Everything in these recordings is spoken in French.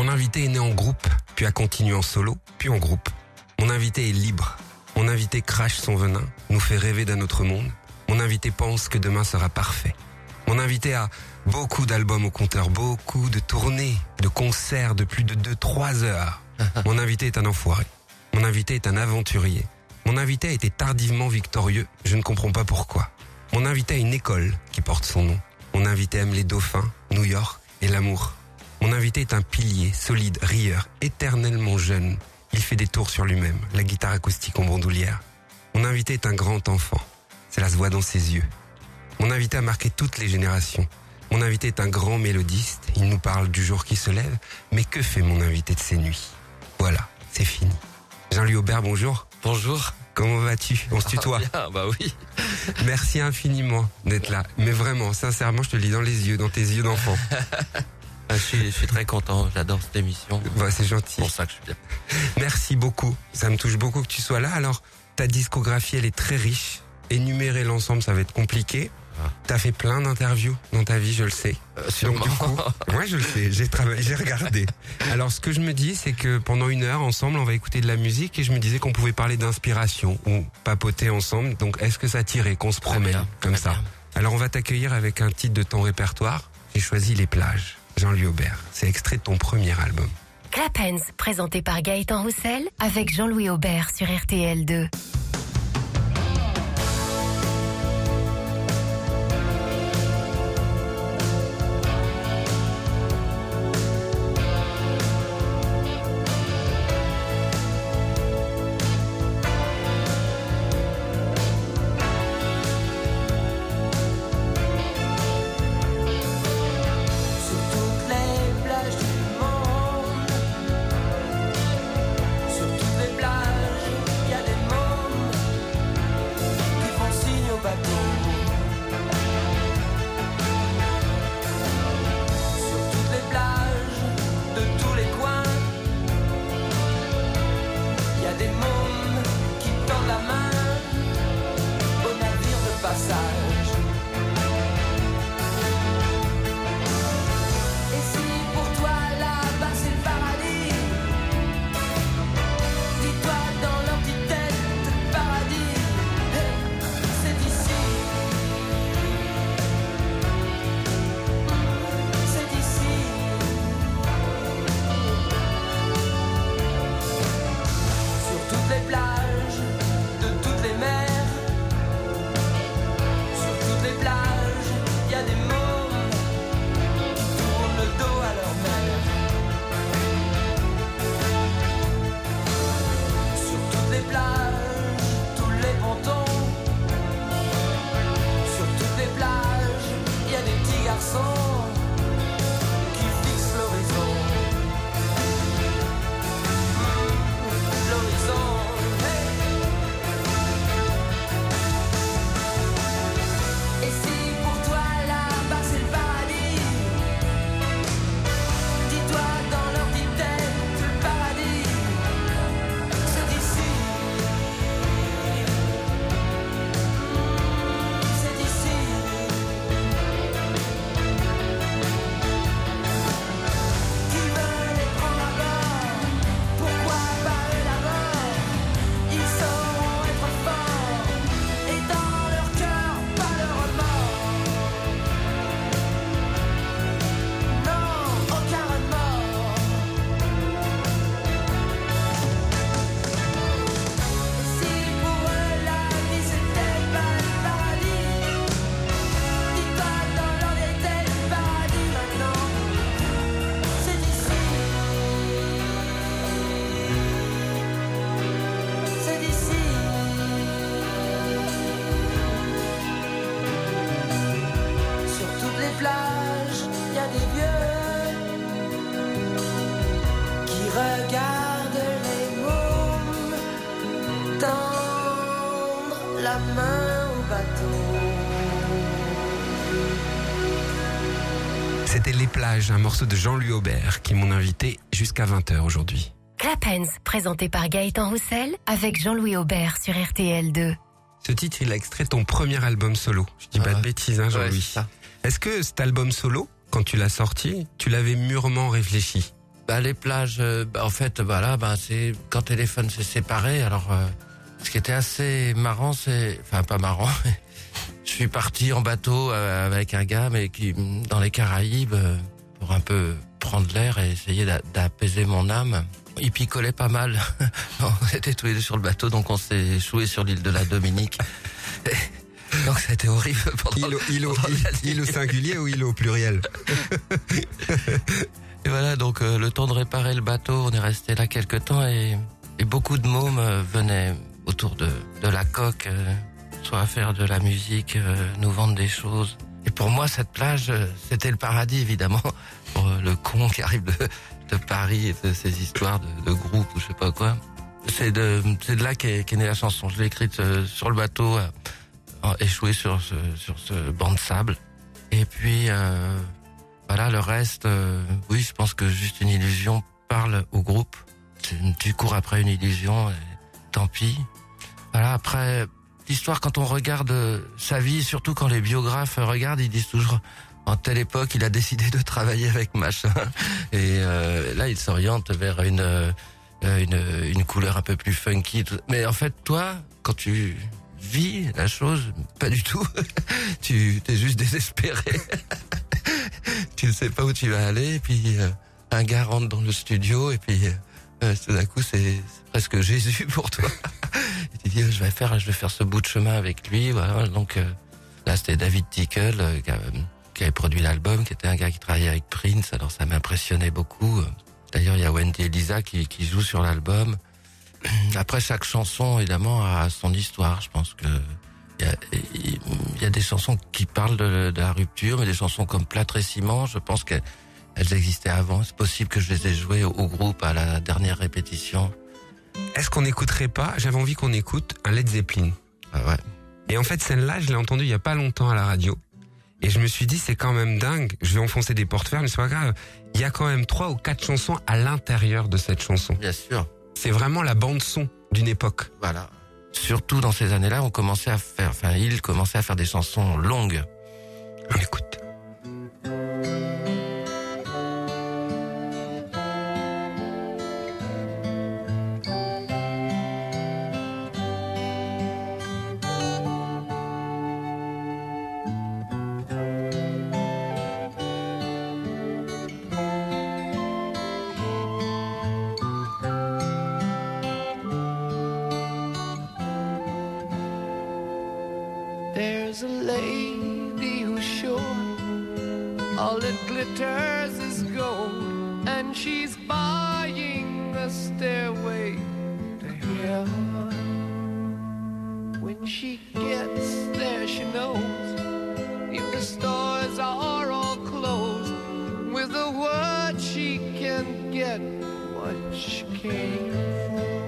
Mon invité est né en groupe, puis a continué en solo, puis en groupe. Mon invité est libre. Mon invité crache son venin, nous fait rêver d'un autre monde. Mon invité pense que demain sera parfait. Mon invité a beaucoup d'albums au compteur, beaucoup de tournées, de concerts de plus de 2-3 heures. Mon invité est un enfoiré. Mon invité est un aventurier. Mon invité a été tardivement victorieux, je ne comprends pas pourquoi. Mon invité a une école qui porte son nom. Mon invité aime les dauphins, New York et l'amour. Mon invité est un pilier, solide, rieur, éternellement jeune. Il fait des tours sur lui-même, la guitare acoustique en bandoulière. Mon invité est un grand enfant. Cela se voit dans ses yeux. Mon invité a marqué toutes les générations. Mon invité est un grand mélodiste. Il nous parle du jour qui se lève. Mais que fait mon invité de ses nuits? Voilà, c'est fini. Jean-Louis Aubert, bonjour. Bonjour. Comment vas-tu? On se tutoie. Bien, bah oui. Merci infiniment d'être là. Mais vraiment, sincèrement, je te le dis dans les yeux, dans tes yeux d'enfant. Je suis très content, j'adore cette émission. Bah, c'est gentil. C'est pour ça que je suis bien. Merci beaucoup. Ça me touche beaucoup que tu sois là. Alors, ta discographie, elle est très riche. Énumérer l'ensemble, ça va être compliqué. T'as fait plein d'interviews dans ta vie, je le sais. Donc du coup, moi je le sais, j'ai travaillé, j'ai regardé. Alors ce que je me dis, c'est que pendant 1 heure ensemble, on va écouter de la musique et je me disais qu'on pouvait parler d'inspiration ou papoter ensemble. Donc est-ce que ça t'irait qu'on se promène comme ça? Alors on va t'accueillir avec un titre de ton répertoire. J'ai choisi Les Plages, Jean-Louis Aubert. C'est extrait de ton premier album. Clapens, présenté par Gaëtan Roussel avec Jean-Louis Aubert sur RTL2. Regarde les mômes tendre la main au bateau. C'était Les Plages, un morceau de Jean-Louis Aubert qui est mon invité jusqu'à 20h aujourd'hui. Clapens, présenté par Gaëtan Roussel avec Jean-Louis Aubert sur RTL2. Ce titre, il a extrait ton premier album solo. Je dis pas de bêtises, hein, Jean-Louis. Ouais, Est-ce que cet album solo, quand tu l'as sorti, tu l'avais mûrement réfléchi? Les plages, en fait, là, c'est quand Téléphone s'est séparé. Alors, ce qui était assez marrant, enfin pas marrant. Je suis parti en bateau avec un gars, mais qui dans les Caraïbes pour un peu prendre l'air et essayer d'apaiser mon âme. Il picolait pas mal. On était tous les deux sur le bateau, donc on s'est échoué sur l'île de la Dominique. Donc c'était horrible. Île au singulier ou île au pluriel? Et voilà, donc le temps de réparer le bateau, on est resté là quelque temps et beaucoup de mômes venaient autour de la coque, soit à faire de la musique, nous vendre des choses. Et pour moi, cette plage, c'était le paradis, évidemment, pour le con qui arrive de Paris et de ces histoires de groupe ou je sais pas quoi. C'est de là qu'est née la chanson. Je l'ai écrite sur le bateau, échoué sur ce banc de sable. Et puis, voilà, le reste, oui, je pense que juste une illusion parle au groupe. Tu cours après une illusion, et tant pis. Voilà, après, l'histoire, quand on regarde sa vie, surtout quand les biographes regardent, ils disent toujours, en telle époque, il a décidé de travailler avec machin. Et là, il s'oriente vers une couleur un peu plus funky. Mais en fait, toi, quand tu vis la chose, pas du tout. Tu t'es juste désespéré. Tu ne sais pas où tu vas aller. Et puis, un gars rentre dans le studio et puis tout d'un coup, c'est presque Jésus pour toi. Et tu dis, je vais faire ce bout de chemin avec lui. Voilà. Donc là, c'était David Tickle qui avait produit l'album, qui était un gars qui travaillait avec Prince. Alors ça m'impressionnait beaucoup. D'ailleurs, il y a Wendy Elisa qui joue sur l'album. Après, chaque chanson, évidemment, a son histoire. Je pense que il y a des chansons qui parlent de la rupture, mais des chansons comme Plâtre et Ciment, je pense qu'elles existaient avant. C'est possible que je les ai jouées au groupe à la dernière répétition. Est-ce qu'on n'écouterait pas, j'avais envie qu'on écoute un Led Zeppelin. Ah ouais. Et en fait, celle-là, je l'ai entendue il y a pas longtemps à la radio. Et je me suis dit, c'est quand même dingue. Je vais enfoncer des portes fermes, mais c'est pas grave. Il y a quand même 3 ou 4 chansons à l'intérieur de cette chanson. Bien sûr. C'est vraiment la bande-son d'une époque. Voilà. Surtout dans ces années-là, il commençait à faire des chansons longues. On écoute. There's a lady who's sure all that glitters is gold, and she's buying a stairway to heaven. When she gets there, she knows if the stores are all closed, with a word she can get what she came for.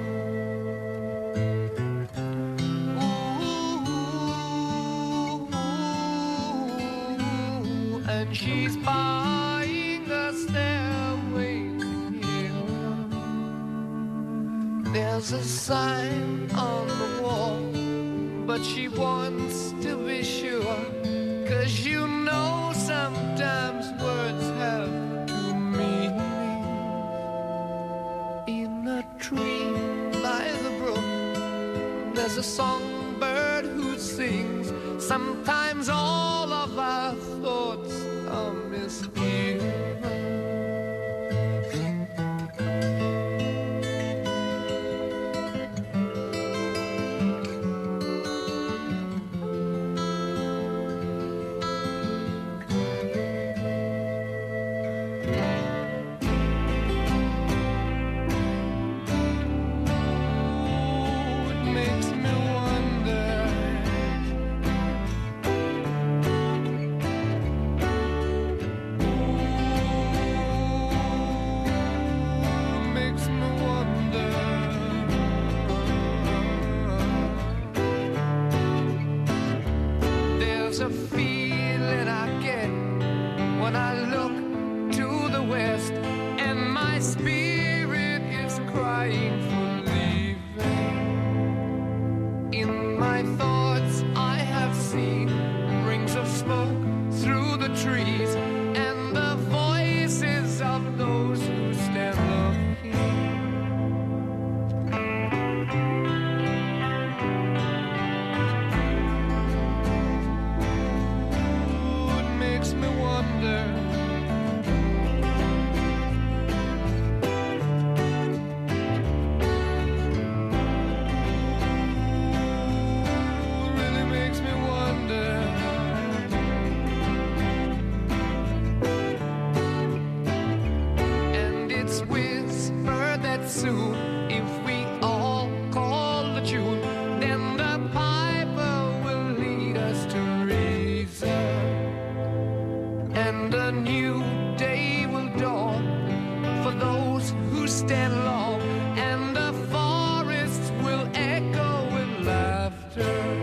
And she's buying a stairway to heaven. There's a sign on the wall, but she wants to be sure, 'cause you know sometimes words have two meanings. In a tree by the brook, there's a songbird who sings. Sometimes all of our thoughts are misgiven. soon. If we all call the tune, then the piper will lead us to reason, and a new day will dawn for those who stand long, and the forests will echo with laughter.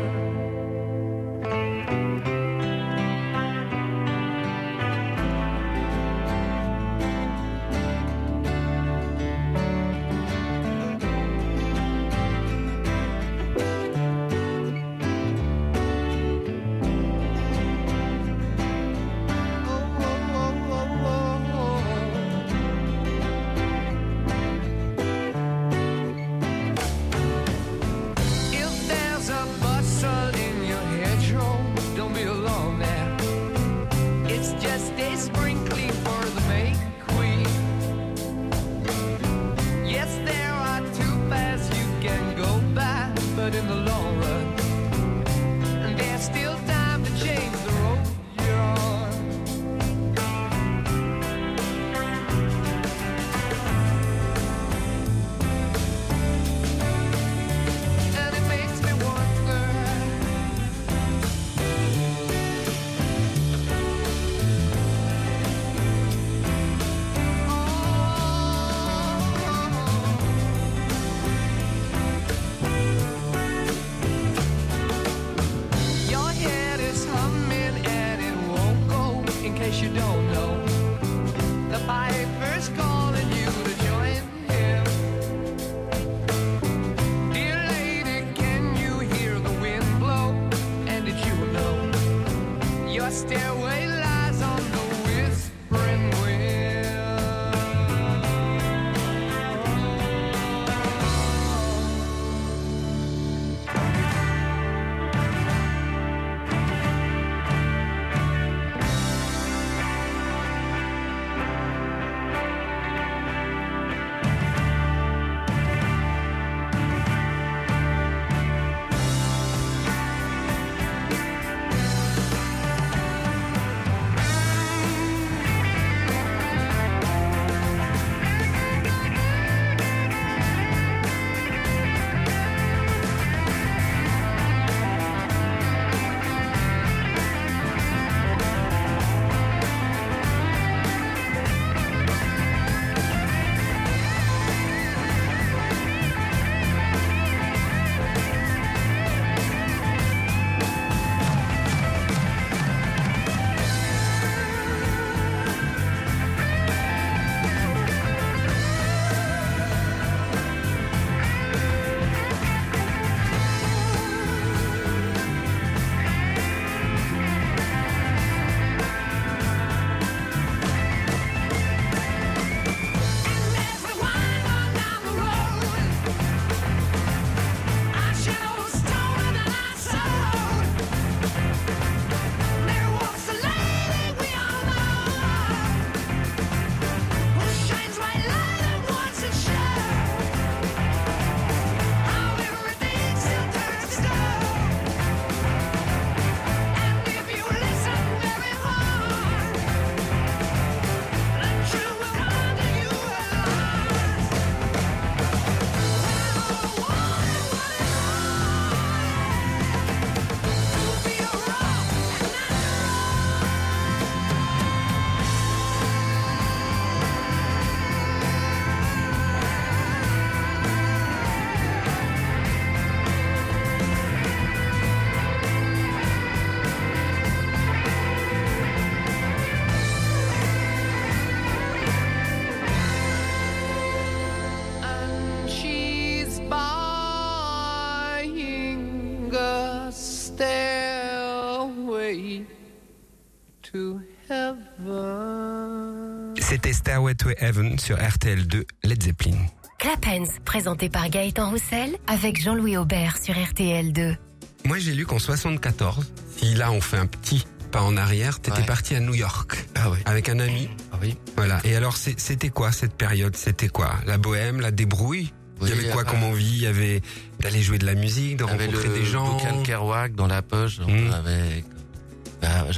C'était Stairway to Heaven sur RTL2, Led Zeppelin. Clapens, présenté par Gaëtan Roussel avec Jean-Louis Aubert sur RTL2. Moi, j'ai lu qu'en 74, si là on fait un petit pas en arrière, t'étais parti à New York. Ah oui. Avec un ami. Ah oui. Voilà. Et alors, c'était quoi cette période? C'était quoi? La bohème, la débrouille? Oui, il y avait quoi comme envie? Il y avait d'aller jouer de la musique, de rencontrer des gens. J'avais le bouquin de Kerouac dans la poche.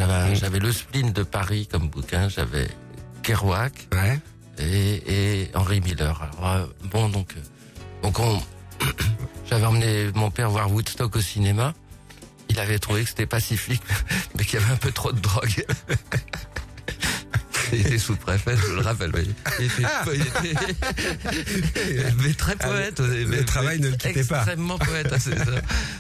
J'avais le Spleen de Paris comme bouquin. J'avais Kerouac ouais. et Henri Henry Miller. Alors, j'avais emmené mon père voir Woodstock au cinéma. Il avait trouvé que c'était pacifique, mais qu'il y avait un peu trop de drogue. Il était sous-préfet, je le rappelle. Il était mais très poète. Le travail ne le quittait pas. Extrêmement poète, c'est ça.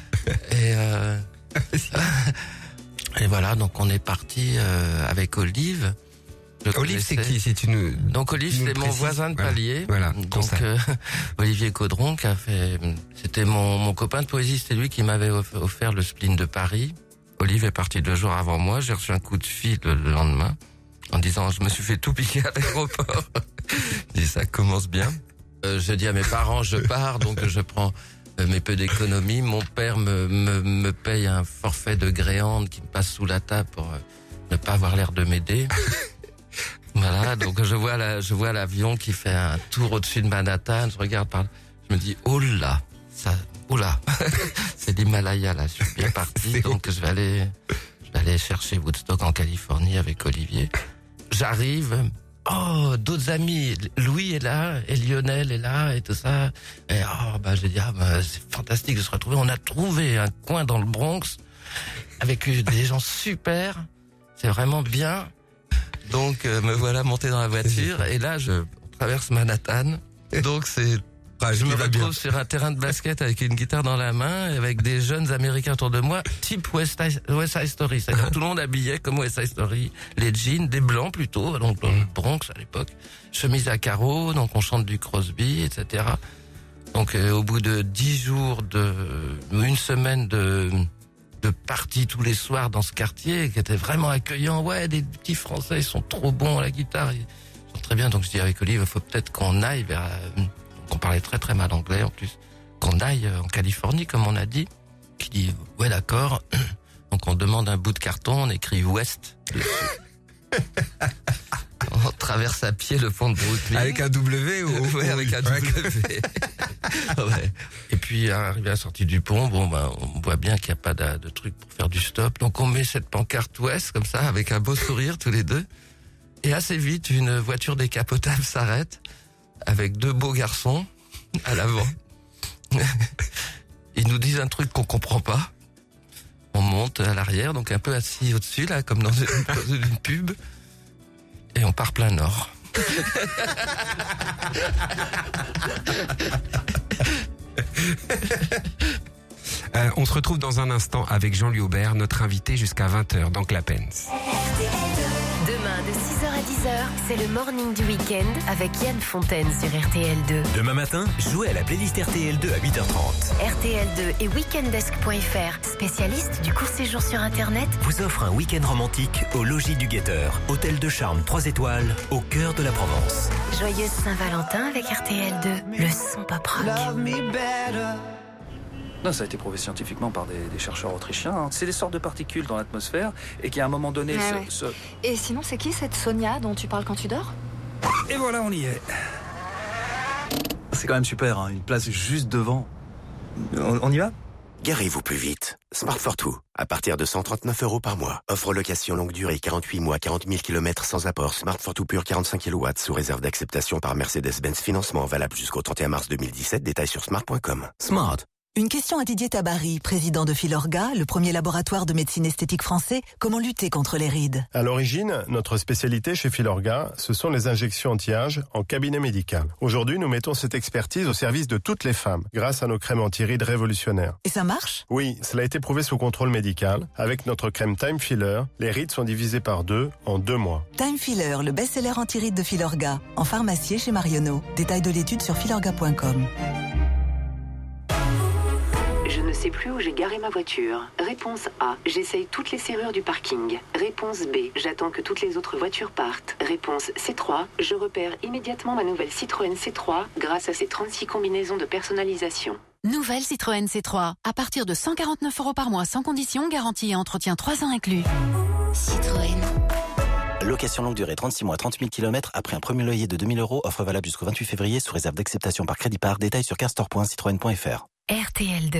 Et voilà, donc on est parti avec Olive. Olive, c'est qui, si tu nous... Donc Olive, c'est mon voisin de palier. Voilà. Donc Olivier Caudron, c'était mon copain de poésie, c'était lui qui m'avait offert le spleen de Paris. Olive est parti 2 jours avant moi. J'ai reçu un coup de fil le lendemain en disant je me suis fait tout piquer à l'aéroport. Je dis ça commence bien. Je dis à mes parents je pars, donc je prends mes peu d'économies. Mon père me paye un forfait de gréande qui me passe sous la table pour ne pas avoir l'air de m'aider. Voilà, donc je vois l'avion qui fait un tour au-dessus de Manhattan, je regarde par là, je me dis oh là, c'est l'Himalaya là, je suis bien parti, donc je vais aller chercher Woodstock en Californie avec Olivier. J'arrive, d'autres amis, Louis est là, et Lionel est là, et tout ça, et j'ai dit c'est fantastique de se retrouver, on a trouvé un coin dans le Bronx, avec des gens super, c'est vraiment bien. Donc me voilà monté dans la voiture et là je traverse Manhattan. Donc je me retrouve sur un terrain de basket avec une guitare dans la main et avec des jeunes Américains autour de moi, type West Side Story. C'est-à-dire tout le monde habillé comme West Side Story, les jeans, des blancs plutôt, donc dans le Bronx à l'époque, chemise à carreaux, donc on chante du Crosby, etc. Donc au bout de 10 jours, une semaine de parties tous les soirs dans ce quartier qui était vraiment accueillant. Ouais, des petits Français, ils sont trop bons à la guitare, ils sont très bien. Donc je dis avec Olive, il faut peut-être qu'on aille vers... on parlait très très mal anglais en plus. Qu'on aille en Californie, comme on a dit. Qui dit, ouais d'accord. Donc on demande un bout de carton, on écrit West dessus. On traverse à pied le pont de Brooklyn. Avec un W ou... Ouais, avec un W. Ouais. Et puis, arrivé à la sortie du pont, on voit bien qu'il n'y a pas de truc pour faire du stop. Donc, on met cette pancarte Ouest, comme ça, avec un beau sourire, tous les deux. Et assez vite, une voiture décapotable s'arrête, avec 2 beaux garçons, à l'avant. Ils nous disent un truc qu'on comprend pas. On monte à l'arrière, donc un peu assis au-dessus, là, comme dans une pub. Et on part plein nord. On se retrouve dans un instant avec Jean-Louis Aubert, notre invité jusqu'à 20h dans Clapens. Demain de 6h à 10h, c'est le morning du week-end avec Yann Fontaine sur RTL2. Demain matin, jouez à la playlist RTL2 à 8h30. RTL2 et weekendesk.fr, spécialiste du court séjour sur Internet, vous offre un week-end romantique au Logis du Guetteur. Hôtel de charme 3 étoiles, au cœur de la Provence. Joyeuse Saint-Valentin avec RTL2, le son pop rock. Love me better. Non, ça a été prouvé scientifiquement par des chercheurs autrichiens. C'est des sortes de particules dans l'atmosphère et qui à un moment donné Et sinon, c'est qui cette Sonia dont tu parles quand tu dors? Et voilà, on y est. C'est quand même super, hein, une place juste devant. On y va? Garez-vous plus vite. Smart for Two, à partir de 139 € par mois. Offre location longue durée, 48 mois, 40 000 km sans apport. Smart for Two pur 45 kW, sous réserve d'acceptation par Mercedes-Benz Financement, valable jusqu'au 31 mars 2017. Détails sur smart.com. Smart. Une question à Didier Tabary, président de Filorga, le premier laboratoire de médecine esthétique français. Comment lutter contre les rides? À l'origine, notre spécialité chez Filorga, ce sont les injections anti-âge en cabinet médical. Aujourd'hui, nous mettons cette expertise au service de toutes les femmes, grâce à nos crèmes anti-rides révolutionnaires. Et ça marche? Oui, cela a été prouvé sous contrôle médical. Avec notre crème Time Filler, les rides sont divisées par 2 en 2 mois. Time Filler, le best-seller anti-rides de Filorga, en pharmacie chez Marionneau. Détails de l'étude sur filorga.com. Je ne sais plus où j'ai garé ma voiture. Réponse A. J'essaye toutes les serrures du parking. Réponse B. J'attends que toutes les autres voitures partent. Réponse C3. Je repère immédiatement ma nouvelle Citroën C3 grâce à ses 36 combinaisons de personnalisation. Nouvelle Citroën C3. À partir de 149 € par mois sans condition, garantie et entretien 3 ans inclus. Citroën. Location longue durée 36 mois, 30 000 km après un premier loyer de 2 000 €. Offre valable jusqu'au 28 février sous réserve d'acceptation par crédit par. Détails sur carstore.citroën.fr. RTL2.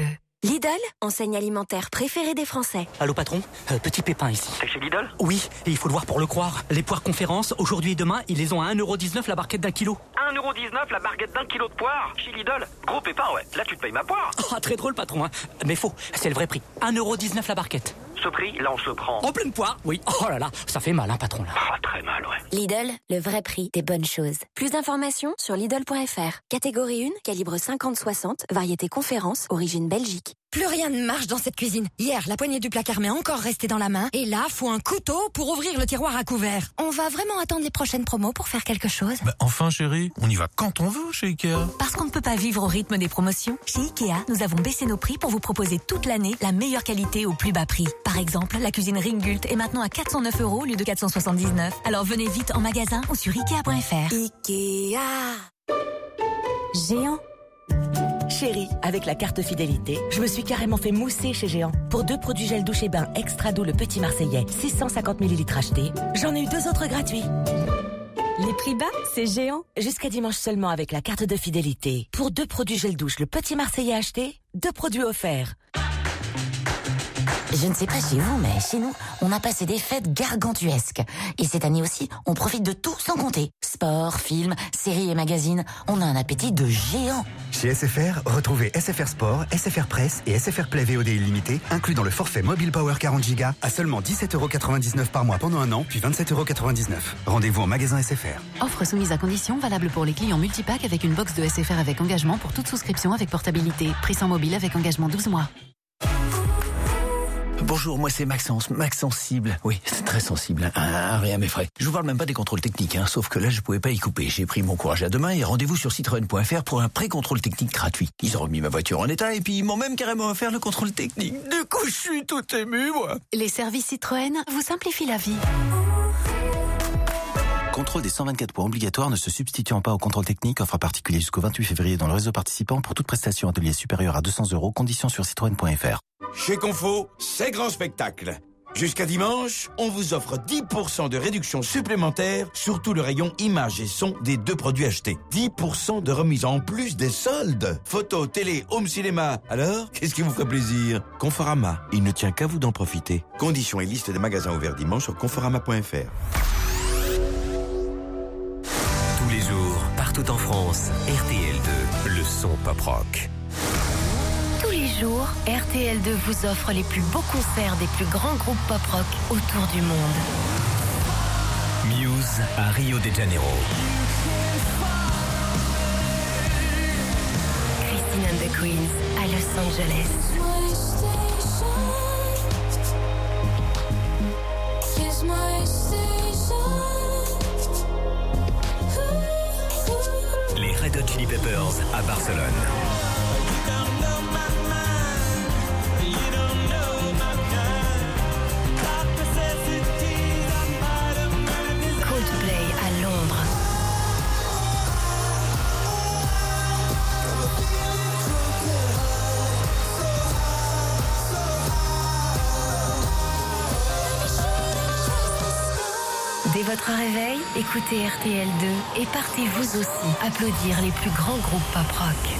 Lidl, enseigne alimentaire préférée des Français. Allô patron, petit Pépin ici. C'est chez Lidl? Oui, et il faut le voir pour le croire. Les poires conférences, aujourd'hui et demain, ils les ont à 1,19€ la barquette d'1 kilo. 1,19€ la barquette d'1 kilo de poire? Chez Lidl? Gros Pépin, ouais. Là, tu te payes ma poire. Ah, très drôle patron, hein. Mais faux, c'est le vrai prix. 1,19€ la barquette. Ce prix, là, on se le prend. En pleine poire? Oui. Oh là là, ça fait mal, hein, patron, là. Ah, très mal, ouais. Lidl, le vrai prix des bonnes choses. Plus d'informations sur Lidl.fr. Catégorie 1, calibre 50-60, variété conférence, origine Belgique. Plus rien ne marche dans cette cuisine. Hier, la poignée du placard m'est encore restée dans la main. Et là, faut un couteau pour ouvrir le tiroir à couvert. On va vraiment attendre les prochaines promos pour faire quelque chose? Enfin chérie, on y va quand on veut chez Ikea. Parce qu'on ne peut pas vivre au rythme des promotions. Chez Ikea, nous avons baissé nos prix pour vous proposer toute l'année la meilleure qualité au plus bas prix. Par exemple, la cuisine Ringgult est maintenant à 409 € au lieu de 479. Alors venez vite en magasin ou sur Ikea.fr. Ikea. Géant. Chérie, avec la carte fidélité, je me suis carrément fait mousser chez Géant. Pour 2 produits gel douche et bain extra doux le Petit Marseillais, 650 ml achetés, j'en ai eu 2 autres gratuits. Les prix bas, c'est Géant. Jusqu'à dimanche seulement avec la carte de fidélité. Pour 2 produits gel douche le Petit Marseillais achetés, 2 produits offerts. Je ne sais pas chez vous, mais chez nous, on a passé des fêtes gargantuesques. Et cette année aussi, on profite de tout sans compter. Sport, films, séries et magazines, on a un appétit de géant. Chez SFR, retrouvez SFR Sport, SFR Presse et SFR Play VOD illimité, inclus dans le forfait Mobile Power 40 Go, à seulement 17,99€ par mois pendant un an, puis 27,99€. Rendez-vous en magasin SFR. Offre soumise à condition, valable pour les clients multipack avec une box de SFR avec engagement pour toute souscription avec portabilité. Prix sans mobile avec engagement 12 mois. Bonjour, moi c'est Maxence, Max Sensible. Oui, c'est très sensible, rien à mes frais. Je vous parle même pas des contrôles techniques, sauf que là je pouvais pas y couper. J'ai pris mon courage à deux mains et rendez-vous sur Citroën.fr pour un pré-contrôle technique gratuit. Ils ont remis ma voiture en état et puis ils m'ont même carrément offert le contrôle technique. Du coup, je suis tout ému, moi. Les services Citroën vous simplifient la vie. Contrôle des 124 points obligatoires ne se substituant pas au contrôle technique, offre à particulier jusqu'au 28 février dans le réseau participant pour toute prestation atelier supérieure à 200€, conditions sur citroën.fr. Chez Confo, c'est grand spectacle. Jusqu'à dimanche, on vous offre 10% de réduction supplémentaire sur tout le rayon images et son des 2 produits achetés. 10% de remise en plus des soldes. Photo, télé, home cinéma. Alors, qu'est-ce qui vous ferait plaisir? Conforama, il ne tient qu'à vous d'en profiter. Conditions et liste des magasins ouverts dimanche sur conforama.fr. Tous les jours, partout en France, RTL2, le son pop rock. Tous les jours, RTL2 vous offre les plus beaux concerts des plus grands groupes pop rock autour du monde. Muse à Rio de Janeiro. Christine and the Queens à Los Angeles. Les Red Hot Chili Peppers à Barcelone. Coldplay à Londres. Dès votre réveil, écoutez RTL2 et partez vous aussi applaudir les plus grands groupes pop rock.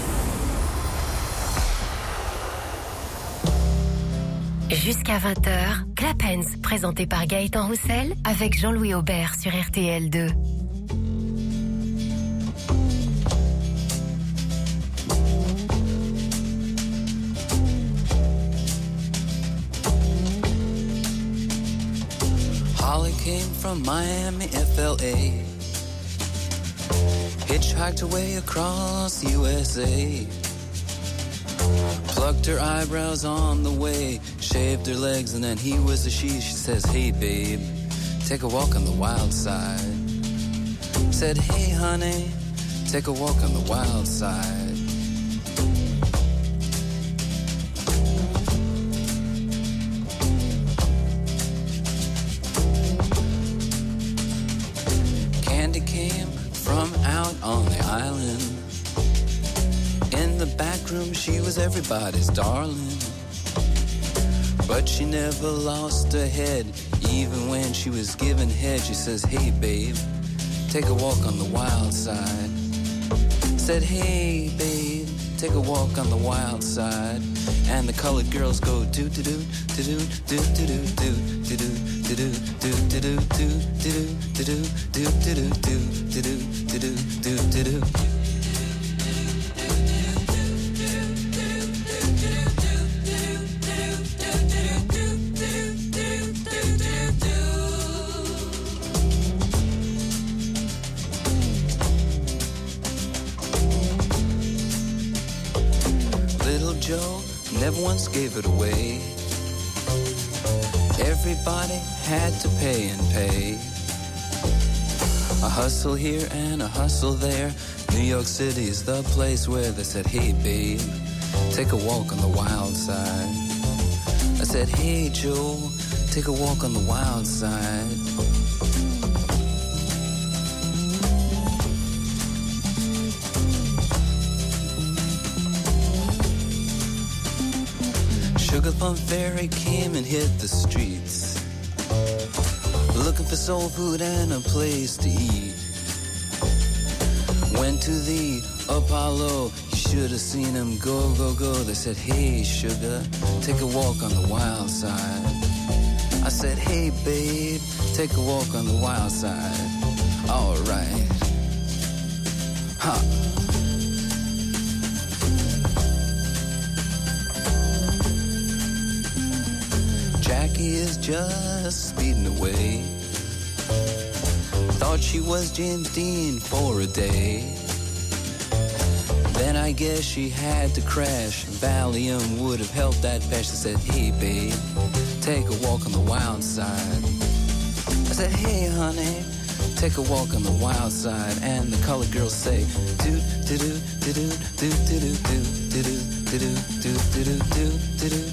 Jusqu'à 20h, Clap Hands, présenté par Gaëtan Roussel avec Jean-Louis Aubert sur RTL2. Holly came from Miami, FLA. Hitchhiked away across USA. Plucked her eyebrows on the way. Shaved her legs and then he was a she. She says, hey babe, take a walk on the wild side. Said, hey honey, take a walk on the wild side. Candy came from out on the island. In the back room she was everybody's darling. But she never lost her head. Even when she was giving head, she says, hey babe, take a walk on the wild side. Said, hey babe, take a walk on the wild side. And the colored girls go do do do do do do do do do do do do do do do do do do do. Little Joe never once gave it away. Everybody had to pay and pay. A hustle here and a hustle there. New York City is the place where they said, hey babe, take a walk on the wild side. I said, hey Joe, take a walk on the wild side. Sugar Plum Fairy came and hit the streets, looking for soul food and a place to eat. Went to the Apollo, you should have seen him go, go, go. They said, hey sugar, take a walk on the wild side. I said, hey babe, take a walk on the wild side. Alright. Ha. Jackie is just speeding away. Thought she was James Dean for a day. Then I guess she had to crash. Valium would have helped that patch. I said, hey babe, take a walk on the wild side. I said, hey honey, take a walk on the wild side. And the colored girls say, do do do do do do do do do do do do do do do do.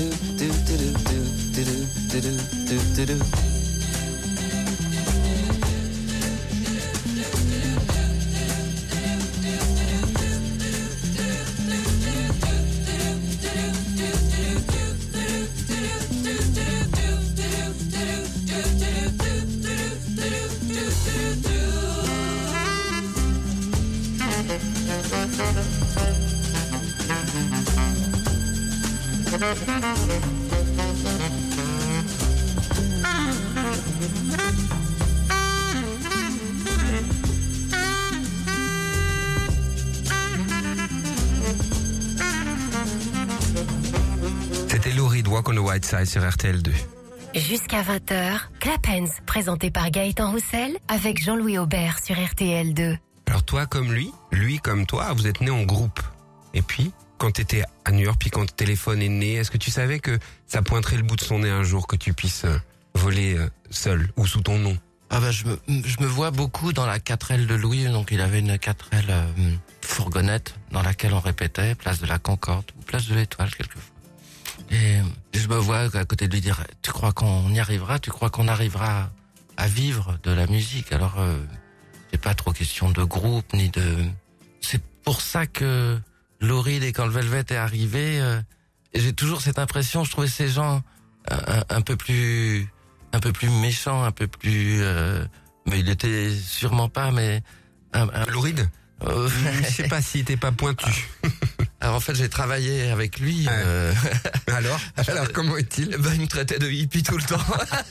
C'était Lou Reed, Walk on the White Side sur RTL2. Jusqu'à 20h, Clapens, présenté par Gaëtan Roussel, avec Jean-Louis Aubert sur RTL2. Alors toi comme lui comme toi, vous êtes nés en groupe. Et puis, quand t'étais à New York, puis quand le téléphone est né, est-ce que tu savais que ça pointerait le bout de son nez un jour, que tu puisses voler seul ou sous ton nom? Ah bah je me vois beaucoup dans la 4L de Louis, donc il avait une 4L fourgonnette dans laquelle on répétait, place de la Concorde ou place de l'Étoile quelquefois. Et je me vois à côté de lui dire, tu crois qu'on y arrivera? Tu crois qu'on arrivera à vivre de la musique? Alors c'est pas trop question de groupe ni de... C'est pour ça que Lou Reed, et quand le Velvet est arrivé, j'ai toujours cette impression, je trouvais ces gens un peu plus méchants, un peu plus... mais il était sûrement pas, mais... Lou Reed? Je sais pas s'il était pas pointu. Alors en fait j'ai travaillé avec lui. Alors comment est-il? Il me traitait de hippie tout le temps.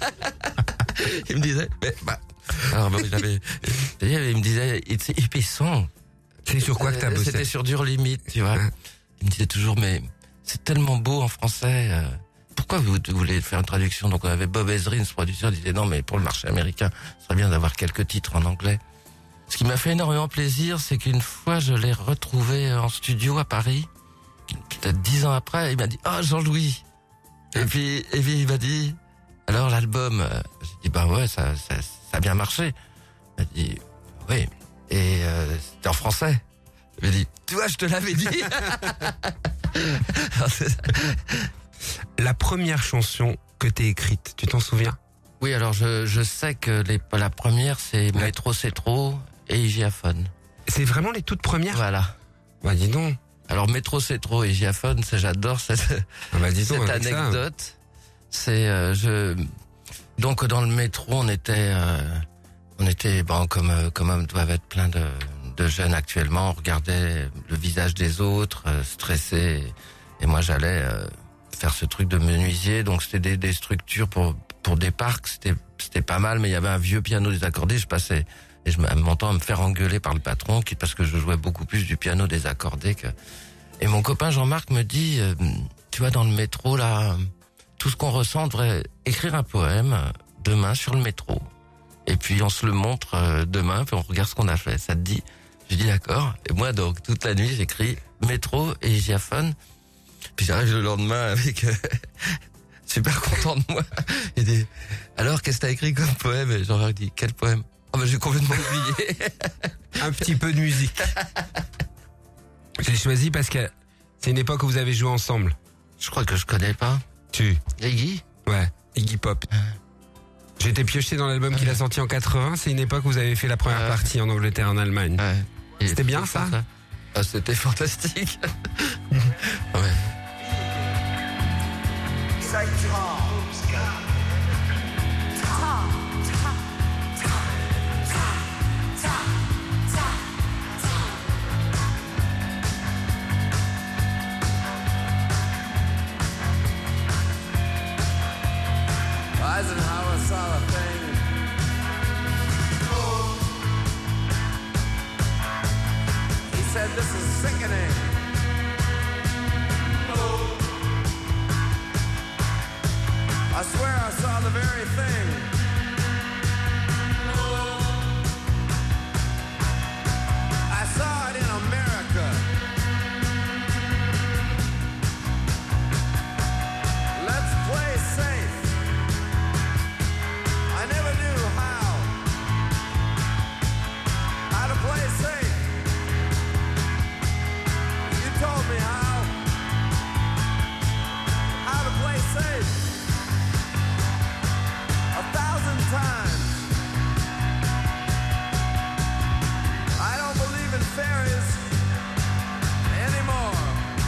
Il me disait, alors il me disait, it's a hippie song. C'est sur quoi que t'as bossé? C'était sur Dur Limite, tu vois. Il me disait toujours, mais c'est tellement beau en français. Pourquoi vous voulez faire une traduction? Donc on avait Bob Ezrin, ce producteur, disait non, mais pour le marché américain, ce serait bien d'avoir quelques titres en anglais. Ce qui m'a fait énormément plaisir, c'est qu'une fois, je l'ai retrouvé en studio à Paris, peut-être 10 ans après, il m'a dit « Oh, Jean-Louis !» Et puis il m'a dit « Alors, l'album ?» J'ai dit « Bah ouais, ça a bien marché. » Il m'a dit « Oui, et c'était en français. » Il m'a dit « Tu vois, je te l'avais dit !» La première chanson que t'as écrite, tu t'en souviens? Oui, alors je sais que la première, c'est Métro c'est trop et Hygiaphone. C'est vraiment les toutes premières? Voilà. Bah dis donc. Alors Métro c'est trop et Hygiaphone, j'adore cette anecdote. C'est donc dans le métro, on était comme hommes doivent être plein de de jeunes actuellement, on regardait le visage des autres, stressé, et moi j'allais faire ce truc de menuisier, donc c'était des structures pour des parcs, c'était pas mal, mais il y avait un vieux piano désaccordé, je passais, et mon temps à me faire engueuler par le patron, parce que je jouais beaucoup plus du piano désaccordé que... Et mon copain Jean-Marc me dit, tu vois, dans le métro, là, tout ce qu'on ressent, on devrait écrire un poème demain sur le métro. Et puis on se le montre demain, puis on regarde ce qu'on a fait. Ça te dit? Je dis d'accord. Et moi, donc, toute la nuit, j'écris métro et Giaphone. Puis j'arrive le lendemain avec... super content de moi. Il dit, alors, qu'est-ce que t'as écrit comme poème? Et Jean-Marc dit, quel poème? Oh, ben, j'ai complètement oublié. Un petit peu de musique. J'ai choisi parce que c'est une époque où vous avez joué ensemble. Je crois que je connais pas. Iggy? Ouais, Iggy Pop. J'ai été pioché dans l'album qu'il a sorti en 80. C'est une époque où vous avez fait la première partie en Angleterre, en Allemagne. Ouais. C'était bien ça? Ah, c'était fantastique. Ouais. Eisenhower saw a thing. He said, this is sickening. I swear I saw the very thing. I saw it in America. Let's play safe. I never knew how to play safe. You told me how to play safe 1,000 times. I don't believe in fairies anymore.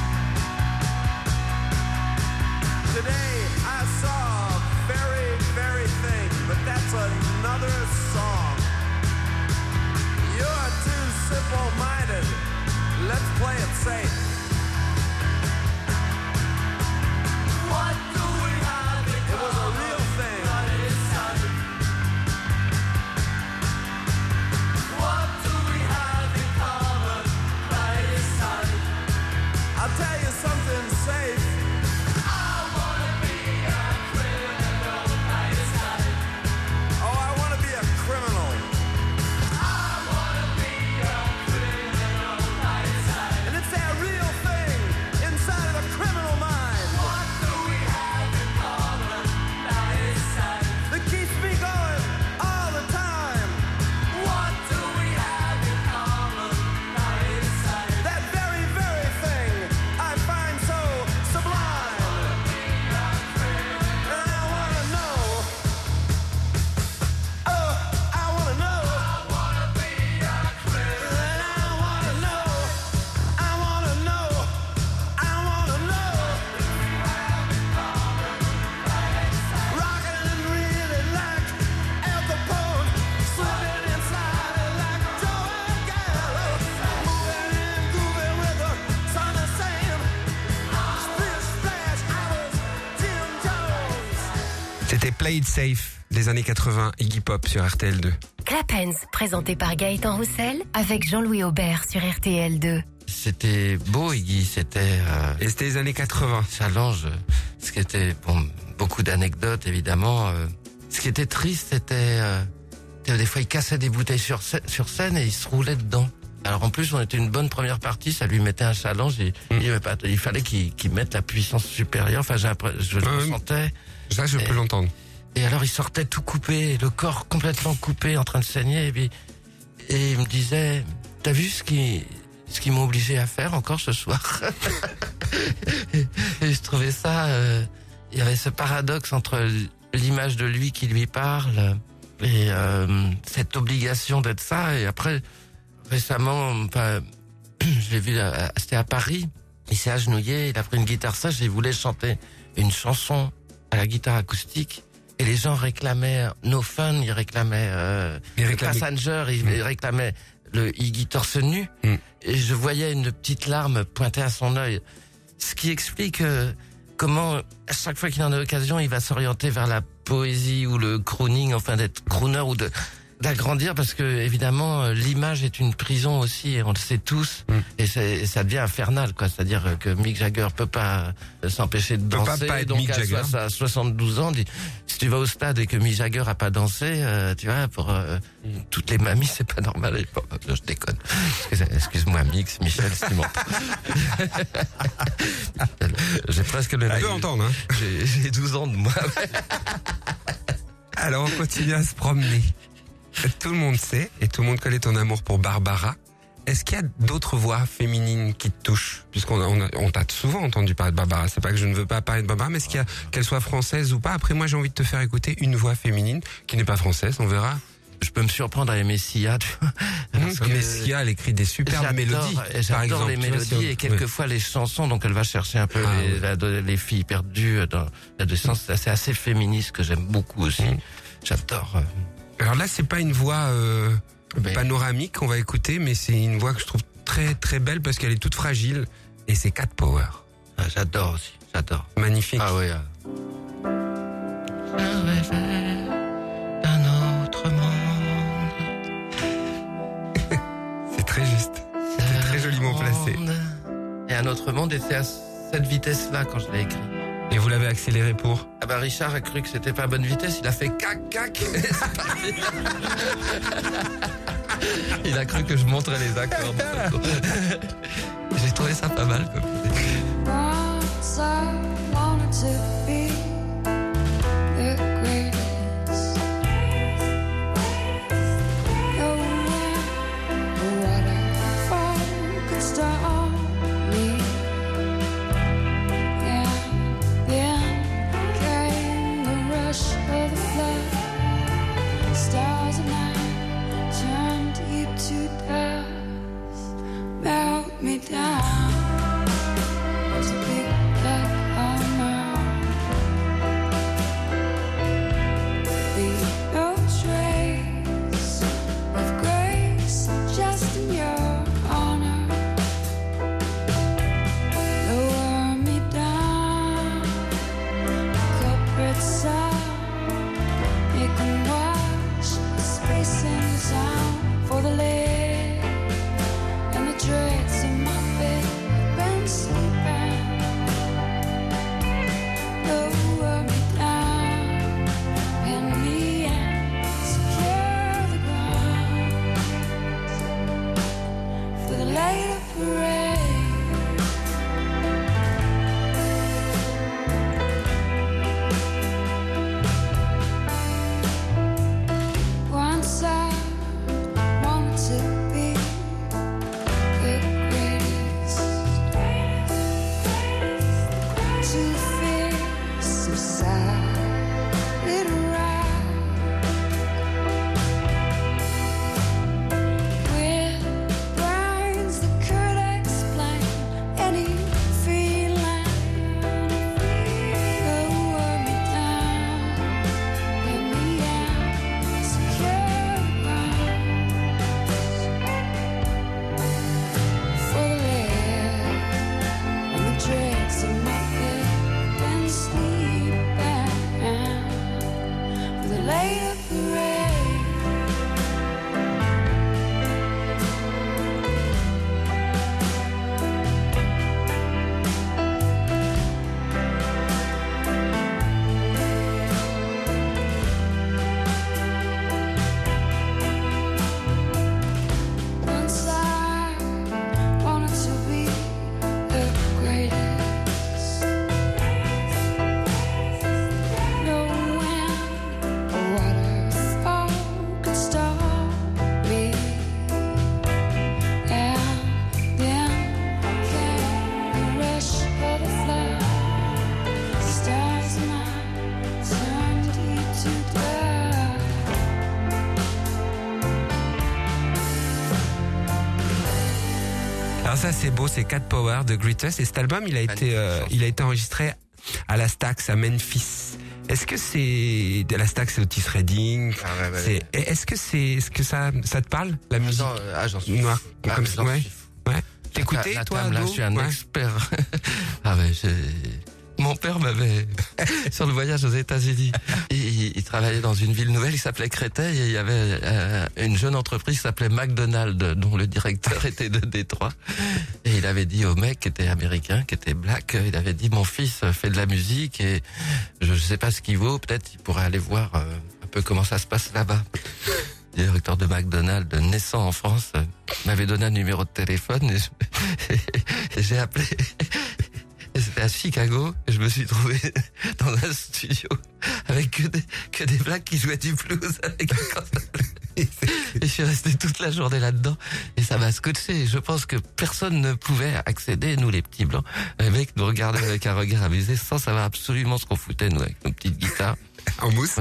Today I saw a very, very thing, but that's another song. You're too simple-minded. Let's play it safe. What do we have in common? It was a real thing. What do we have in common? I'll tell you something safe. I wanna be a criminal. Oh, I wanna be a criminal. I wanna be a criminal. And it's that real thing inside of a criminal mind. What do we have in common? That keeps me going all the time. What do we have in common? That very, very thing I find so sublime. And I wanna know. Oh, I wanna know. I wanna be a criminal. And I wanna know. I wanna know. I wanna know. Rockin' and reeling like Al Capone, slipping inside it like Joey Gallo, moving and grooving with the son of Sam. Splish splash, I was Jim Jones. C'était Play It Safe des années 80, Iggy Pop sur RTL2. Clapens, présenté par Gaëtan Roussel, avec Jean-Louis Aubert sur RTL2. C'était beau, Iggy, c'était... Et c'était les années 80. Challenge, ce qui était, bon, beaucoup d'anecdotes, évidemment. Ce qui était triste, c'était... des fois, il cassait des bouteilles sur scène et il se roulait dedans. Alors en plus, on était une bonne première partie, ça lui mettait un challenge. Il fallait qu'il mette la puissance supérieure. Enfin, je le sentais. Ça, je peux l'entendre. Et alors, il sortait tout coupé, le corps complètement coupé, en train de saigner. Et il me disait, t'as vu ce qu'ils m'ont obligé à faire encore ce soir? Et je trouvais ça... il y avait ce paradoxe entre l'image de lui qui lui parle et cette obligation d'être ça. Et après, récemment, enfin, je l'ai vu, c'était à Paris. Il s'est agenouillé, il a pris une guitare sèche et il voulait chanter une chanson à la guitare acoustique. Et les gens réclamaient No Fun, ils réclamaient Passenger, ils réclamaient le Iggy torse nu, et je voyais une petite larme pointer à son œil. Ce qui explique comment, à chaque fois qu'il en a l'occasion, il va s'orienter vers la poésie ou le crooning, enfin d'être crooner ou d'agrandir, parce que évidemment l'image est une prison aussi, et on le sait tous, et ça devient infernal, quoi. C'est-à-dire que Mick Jagger peut pas s'empêcher de danser, pas être donc Mick Jagger. à 72 ans, si tu vas au stade et que Mick Jagger a pas dansé, tu vois, pour toutes les mamies, c'est pas normal. Et bon, je déconne. Excuse-moi, Mix, Michel, si tu m'entends. J'ai presque le. On peut entendre, hein. J'ai 12 ans de moi. Alors on continue à se promener. Tout le monde sait et tout le monde connaît ton amour pour Barbara. Est-ce qu'il y a d'autres voix féminines qui te touchent? Puisqu'on t'a souvent entendu parler de Barbara. C'est pas que je ne veux pas parler de Barbara, mais est-ce qu'il y a, qu'elle soit française ou pas? Après, moi, j'ai envie de te faire écouter une voix féminine qui n'est pas française, on verra. Je peux me surprendre à aimer Sia, tu vois. Mais Sia, elle écrit des superbes mélodies. Par exemple, les mélodies et quelquefois les chansons, donc elle va chercher un peu les filles perdues dans l'adolescence. C'est assez féministe que j'aime beaucoup aussi. J'adore. Alors là, c'est pas une voix panoramique qu'on va écouter, mais c'est une voix que je trouve très très belle parce qu'elle est toute fragile et c'est Cat Power. Ah, j'adore aussi, j'adore. Magnifique. Ah oui. Un rêve d'un autre monde. C'est très juste. C'est très joliment placé. Et un autre monde, et c'est à cette vitesse-là quand je l'ai écrit. Et vous l'avez accéléré pour? Ah bah Richard a cru que c'était pas à bonne vitesse, il a fait cac cac et c'est parti. Il a cru que je montrais les accords. J'ai trouvé ça pas mal comme idée. Once I wanted to be the greatest. No waterfall could stop me. Then came the rush of the flood. Stars of night turned deep to dust. Melt me down. It's a big black armor. Leave no trace of grace, just in your honor. Lower me down, culprit sound. You can watch the space and sound for the leg and the dregs in my bed. Been sleeping. Lower me down, pin me and secure the ground for the later parade. Once I wanted to be the greatest, too fierce, so silent, right. With brains that could explain any feeling. Lower me down, pin me and secure the ground for the lead and the dregs of my bed. Been sleeping for the later parade. Once I wanted to be the greatest. No wind or waterfall could stop me. And then came the rush of the flood. Stars might turn deep to dust. Alors ça c'est beau, c'est Cat Power de Greatest et cet album il a été enregistré à la Stax à Memphis Est-ce que c'est de la stack, c'est Otis Redding? Est-ce que ça te parle, la musique? J'en suis. Noir, comme j'en ouais. suis fou. Ouais. T'écoutais, La toi, table, là, ado? je suis un Ouais. expert. Mon père m'avait, sur le voyage aux États-Unis, il travaillait dans une ville nouvelle, il s'appelait Créteil, et il y avait une jeune entreprise qui s'appelait McDonald's, dont le directeur était de Détroit. Et il avait dit au mec qui était américain, qui était black, il avait dit, mon fils fait de la musique et je sais pas ce qu'il vaut, peut-être il pourrait aller voir un peu comment ça se passe là-bas. Le directeur de McDonald's, naissant en France, m'avait donné un numéro de téléphone et j'ai appelé. Et c'était à Chicago, et je me suis trouvé dans un studio avec que des blacks qui jouaient du blues avec un console. Et je suis resté toute la journée là-dedans, et ça m'a scotché. Je pense que personne ne pouvait accéder, nous les petits blancs. Les mecs nous regardaient avec un regard amusé, sans savoir absolument ce qu'on foutait, nous, avec nos petites guitares. En mousse?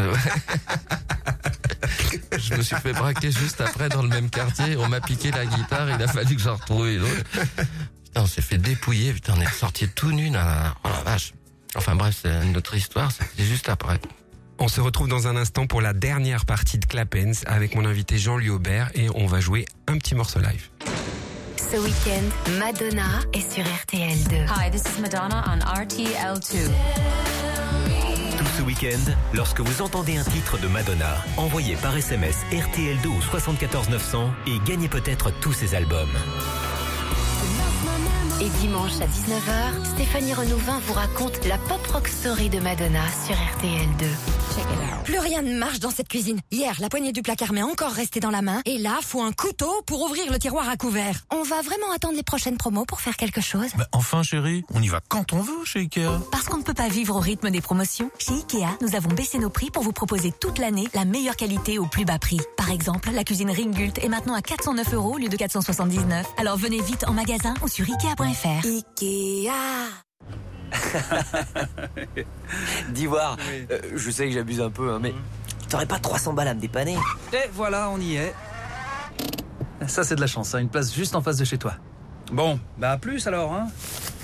Je me suis fait braquer juste après dans le même quartier, on m'a piqué la guitare, il a fallu que j'en retrouve une autre. Putain, on s'est fait dépouiller, putain, on est sorti tout nu, là. Oh la vache. Enfin bref, c'est une autre histoire, c'est juste après. On se retrouve dans un instant pour la dernière partie de Clapens avec mon invité Jean-Louis Aubert et on va jouer un petit morceau live. Ce week-end, Madonna est sur RTL2. Hi, this is Madonna on RTL2. Tout ce week-end, lorsque vous entendez un titre de Madonna, envoyez par SMS RTL2 au 74 900 et gagnez peut-être tous ses albums. Et dimanche à 19h, Stéphanie Renouvin vous raconte la pop rock story de Madonna sur RTL2. Plus rien ne marche dans cette cuisine. Hier, la poignée du placard m'est encore restée dans la main. Et là, faut un couteau pour ouvrir le tiroir à couvert. On va vraiment attendre les prochaines promos pour faire quelque chose? Enfin chérie, on y va quand on veut chez Ikea. Parce qu'on ne peut pas vivre au rythme des promotions, chez Ikea, nous avons baissé nos prix pour vous proposer toute l'année la meilleure qualité au plus bas prix. Par exemple, la cuisine Ringgult est maintenant à 409 € au lieu de 479. Alors venez vite en magasin ou sur Ikea.fr. Ikea. D'Ivoire, je sais que j'abuse un peu, hein, mais t'aurais pas 300 balles à me dépanner? Et voilà, on y est. Ça, c'est de la chance, hein, une place juste en face de chez toi. Bon, bah à plus alors, hein.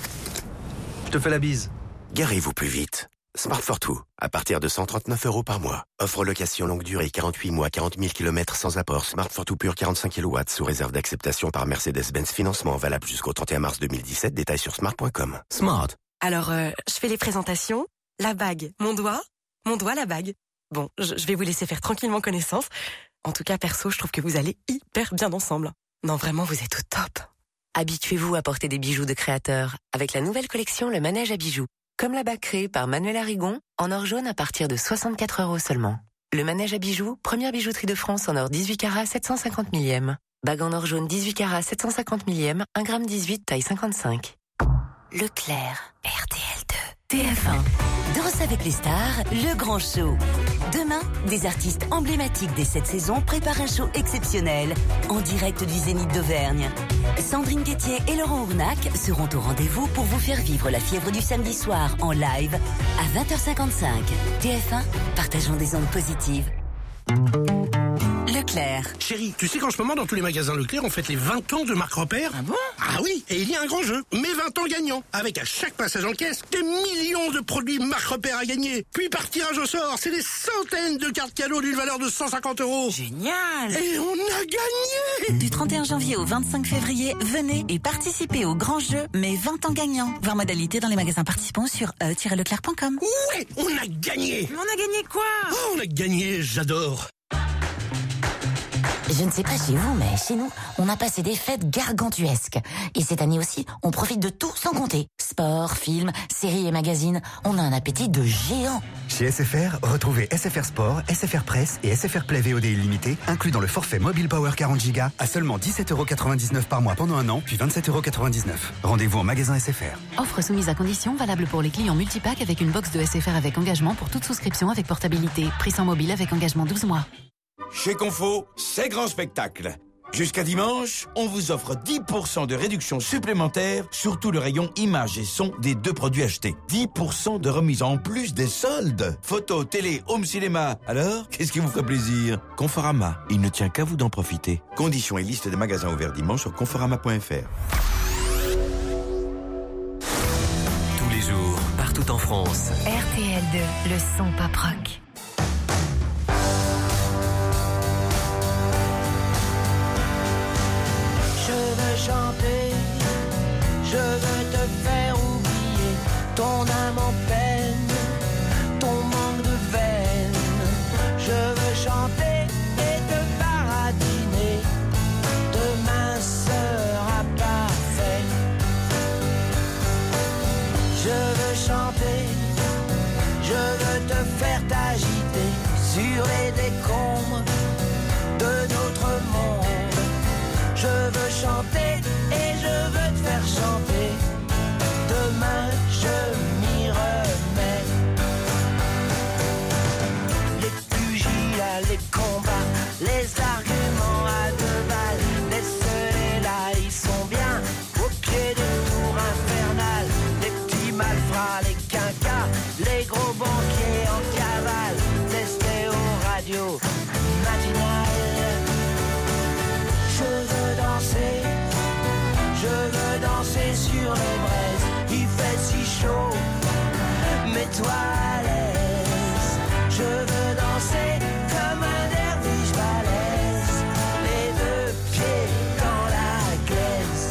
Je te fais la bise. Garez-vous plus vite. Smart for Two, à partir de 139 € par mois. Offre location longue durée, 48 mois, 40 000 km sans apport. Smart for Two pur 45 kW, sous réserve d'acceptation par Mercedes-Benz Financement, valable jusqu'au 31 mars 2017. Détails sur smart.com. Smart. Alors, je fais les présentations. La bague, mon doigt, la bague. Bon, je vais vous laisser faire tranquillement connaissance. En tout cas, perso, je trouve que vous allez hyper bien ensemble. Non, vraiment, vous êtes au top. Habituez-vous à porter des bijoux de créateurs avec la nouvelle collection Le Manège à bijoux. Comme la bague créée par Manuel Arrigon, en or jaune à partir de 64 € seulement. Le Manège à bijoux, première bijouterie de France en or 18 carats 750 millième. Bague en or jaune 18 carats 750 millième, 1 g 18 taille 55. Leclerc, RTL2. TF1. Danse avec les stars, le grand show. Demain, des artistes emblématiques des 7 saisons préparent un show exceptionnel en direct du Zénith d'Auvergne. Sandrine Guettier et Laurent Ournac seront au rendez-vous pour vous faire vivre la fièvre du samedi soir en live à 20h55. TF1, partageons des ondes positives. Leclerc. Chérie, tu sais qu'en ce moment, dans tous les magasins Leclerc, on fête les 20 ans de Marc Repère? Ah bon? Ah oui, et il y a un grand jeu, mes 20 ans gagnants, avec à chaque passage en caisse, des millions de produits Marc Repère à gagner. Puis par tirage au sort, c'est des centaines de cartes cadeaux d'une valeur de 150 €. Génial! Et on a gagné! Du 31 janvier au 25 février, venez et participez au grand jeu Mes 20 ans gagnants. Voir modalité dans les magasins participants sur e-leclerc.com. Ouais, on a gagné! Mais on a gagné quoi? Oh, on a gagné, j'adore! Je ne sais pas chez vous, mais chez nous, on a passé des fêtes gargantuesques. Et cette année aussi, on profite de tout sans compter. Sport, films, séries et magazines, on a un appétit de géant. Chez SFR, retrouvez SFR Sport, SFR Presse et SFR Play VOD illimité, inclus dans le forfait Mobile Power 40 Go, à seulement 17,99 € par mois pendant un an, puis 27,99 €. Rendez-vous en magasin SFR. Offre soumise à condition, valable pour les clients multipack avec une box de SFR avec engagement pour toute souscription avec portabilité. Prix sans mobile avec engagement 12 mois. Chez Confo, c'est grand spectacle. Jusqu'à dimanche, on vous offre 10% de réduction supplémentaire sur tout le rayon images et son des 2 produits achetés. 10% de remise en plus des soldes. Photo, télé, home cinéma. Alors, qu'est-ce qui vous ferait plaisir? Conforama, il ne tient qu'à vous d'en profiter. Conditions et liste des magasins ouverts dimanche sur conforama.fr. Tous les jours, partout partout en France. RTL2, le son pop rock. Je veux chanter, je veux te faire oublier ton âme en peine, ton manque de veine. Je veux chanter et te baratiner, demain sera parfait. Je veux chanter, je veux te faire t'agiter sur les décombres de notre monde. Je veux chanter et je veux te faire chanter. Demain je m'y remets. Les pugilats, les combats, les arguments à deux balles. Laisse-les là, ils sont bien au pied des tours infernales. Les petits malfrats, les quinquas, les gros banquiers en cavale. Testés aux radios matinales. Je veux danser sur les braises. Il fait si chaud, mets-toi à l'aise. Je veux danser comme un derviche balèze, les deux pieds dans la glaise.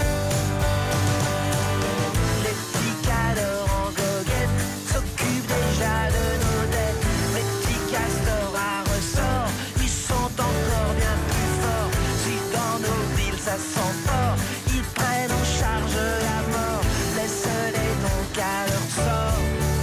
Les petits cadors en goguette s'occupent déjà de nos dettes. Les petits castors à ressort, ils sont encore bien plus forts. Si dans nos villes ça sent fort, ils prennent en charge la mort. Laisse-les donc à leur sort.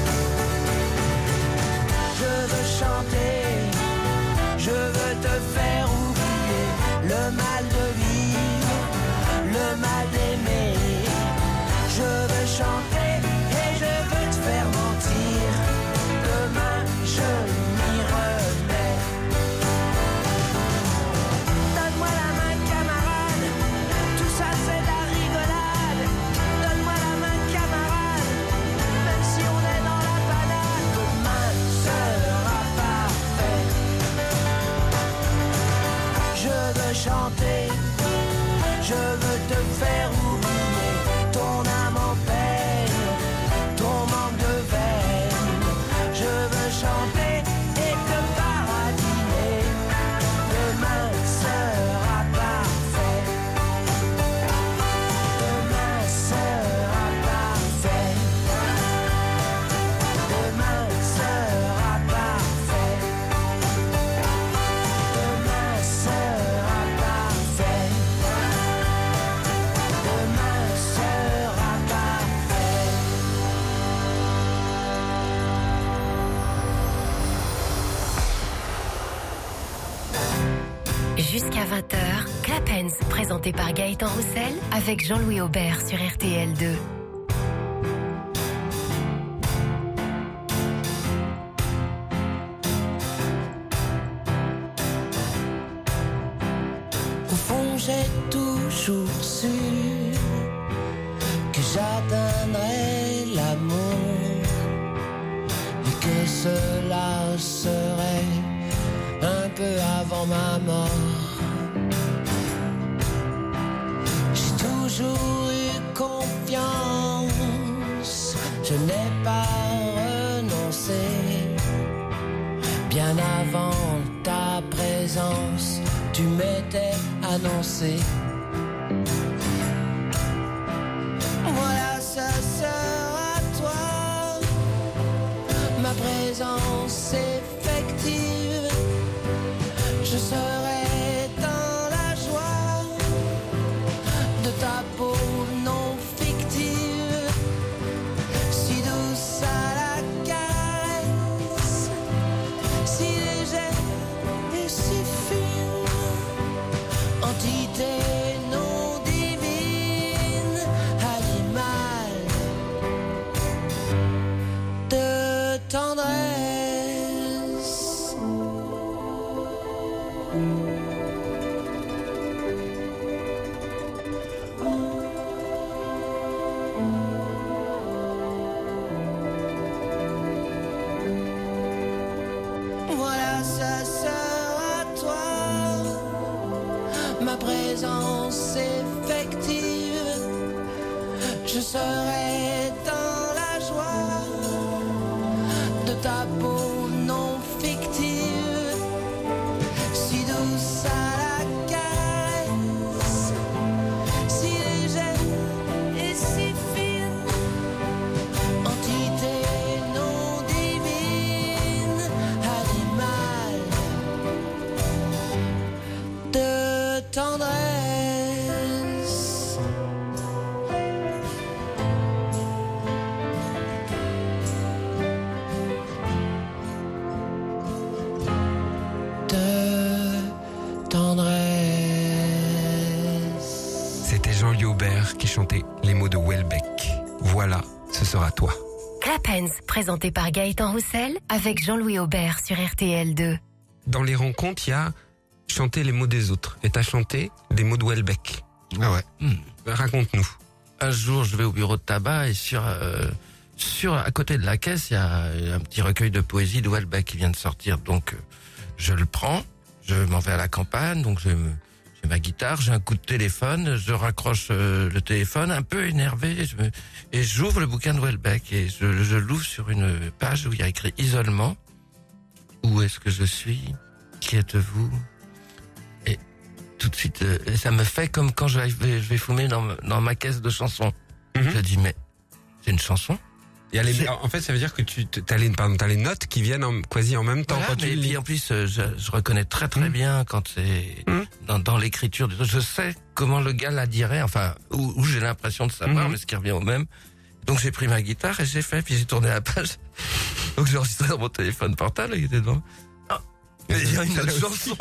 Je veux chanter, je veux te faire oublier le mal de vivre, le mal d'aimer. Je veux chanter et je veux te faire mentir. Demain je m'y remets. Donne-moi la main camarade, tout ça c'est de la rigolade. Donne-moi la main camarade, même si on est dans la panade. Demain sera parfait. Je veux chanter, je veux te faire oublier ton âme en peine, ton manque de veine. Je veux chanter et te baratiner. Demain sera parfait. Demain sera parfait. Demain sera parfait. Demain sera parfait. Demain sera parfait. Jusqu'à 20h, Clapens, présenté par Gaëtan Roussel, avec Jean-Louis Aubert sur RTL2. Au fond, j'ai toujours su que j'atteindrais l'amour et que cela serait un peu avant ma mort. J'ai toujours eu confiance, je n'ai pas renoncé. Bien avant ta présence, tu m'étais annoncé. Voilà, ça sera toi, ma présence effective. Je serai dans la joie de ta peau non fictive, si douce à la caresse, si légère et si fine, entité non divine, animal de tendresse. Voilà, ça sera toi, ma présence effective. Je serai dans la joie ta peau non fictive, si douce à la caresse, si légère et si fine, entité non divine, animal de tendresse. C'était Jean-Louis Aubert qui chantait les mots de Welbeck. Voilà, ce sera toi. Clapens, présenté par Gaëtan Roussel, avec Jean-Louis Aubert sur RTL2. Dans les rencontres, il y a chanter les mots des autres. Et t'as chanté des mots de Welbeck. Ah ouais. Raconte-nous. Un jour, je vais au bureau de tabac et à côté de la caisse, il y a un petit recueil de poésie de Welbeck qui vient de sortir. Donc, je le prends, je m'en vais à la campagne, donc j'ai ma guitare, j'ai un coup de téléphone, je raccroche le téléphone, un peu énervé, et j'ouvre le bouquin de Welbeck et je l'ouvre sur une page où il y a écrit « Isolement ». Où est-ce que je suis? Qui êtes-vous? Et tout de suite, ça me fait comme quand je vais fumer dans ma caisse de chansons. Je dis, mais c'est une chanson? En fait, ça veut dire que t'as les notes qui viennent quasi en même temps Voilà, quand tu mais le lis. puis en plus, je reconnais très bien quand c'est dans l'écriture. Je sais comment le gars la dirait, enfin, où j'ai l'impression de savoir, mais ce qui revient au même. Donc j'ai pris ma guitare et j'ai fait, puis j'ai tourné la page. Donc j'ai enregistré dans mon téléphone portable, il était devant. Mais il y a une autre chanson.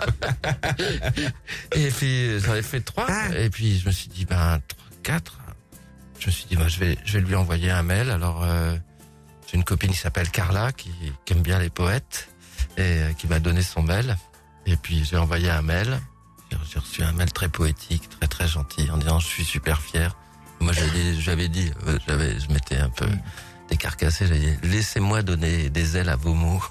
Et puis j'en ai fait 3. Et puis je me suis dit, 4. Je me suis dit, je vais lui envoyer un mail. Alors j'ai une copine qui s'appelle Carla, qui aime bien les poètes, et qui m'a donné son mail. Et puis j'ai envoyé un mail. J'ai reçu un mail très poétique, très très gentil, en disant je suis super fier. Moi je m'étais un peu décarcassé, j'avais dit laissez-moi donner des ailes à vos mots.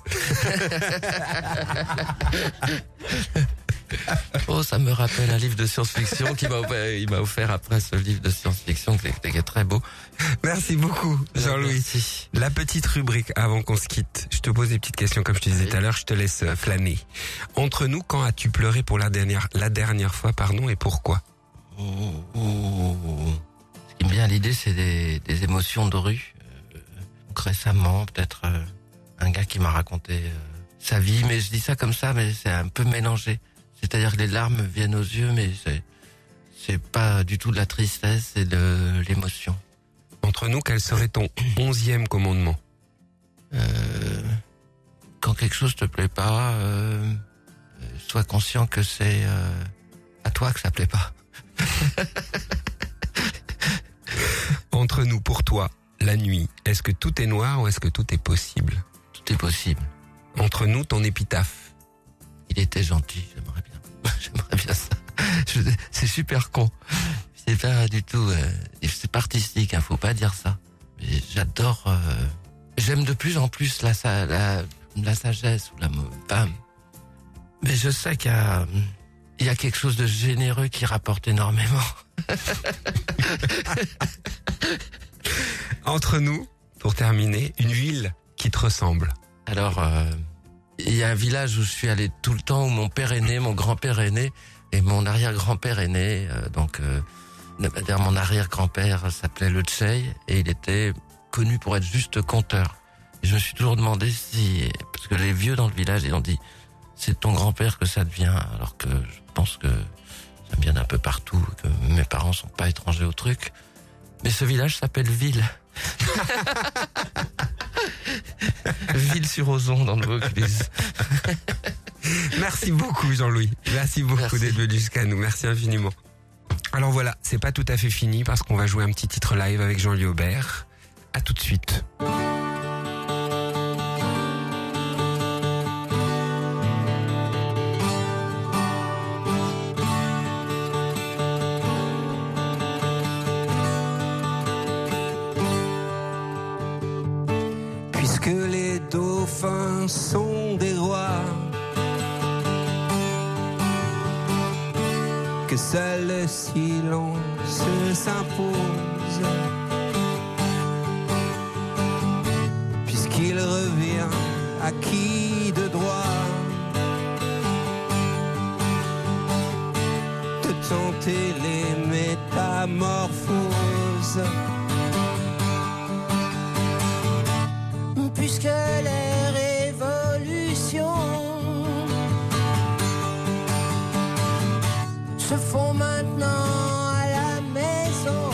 Oh, ça me rappelle un livre de science-fiction il m'a offert après ce livre de science-fiction qui est très beau. Merci beaucoup, Jean-Louis. Merci. La petite rubrique avant qu'on se quitte. Je te pose des petites questions comme je te disais tout à l'heure, je te laisse flâner. Entre nous, quand as-tu pleuré pour la dernière fois, et pourquoi? Ce qui me vient à l'idée, c'est des émotions de rue. Donc récemment, peut-être un gars qui m'a raconté sa vie, mais je dis ça comme ça, mais c'est un peu mélangé. C'est-à-dire que les larmes viennent aux yeux, mais c'est pas du tout de la tristesse, c'est de l'émotion. Entre nous, quel serait ton 11e commandement? Quand quelque chose te plaît pas, sois conscient que c'est à toi que ça plaît pas. Entre nous, pour toi, la nuit, est-ce que tout est noir ou est-ce que tout est possible? Tout est possible. Entre nous, ton épitaphe. Il était gentil, j'aimerais bien ça. C'est super con. C'est pas du tout, c'est pas artistique, faut pas dire ça. Mais j'adore, j'aime de plus en plus la sagesse ou la femme. Mais je sais qu'il y a quelque chose de généreux qui rapporte énormément. Entre nous, pour terminer, une ville qui te ressemble. Alors, il y a un village où je suis allé tout le temps, où mon père est né, mon grand-père est né, et mon arrière-grand-père est né. Mon arrière-grand-père s'appelait Le Tchey, et il était connu pour être juste conteur. Et je me suis toujours demandé parce que les vieux dans le village, ils ont dit, c'est ton grand-père que ça devient, alors que je pense que ça vient d'un peu partout, que mes parents sont pas étrangers au truc. Mais ce village s'appelle Ville. Ville-sur-Ozon dans le Vaucluse. Merci beaucoup, Jean-Louis. Merci beaucoup d'être venu jusqu'à nous. Merci infiniment. Alors voilà, c'est pas tout à fait fini parce qu'on va jouer un petit titre live avec Jean-Louis Aubert. À tout de suite. Puisque les dauphins sont des rois, que seul le silence s'impose, puisqu'il revient à qui de droit de tenter les métamorphoses? Puisque les révolutions se font maintenant à la maison,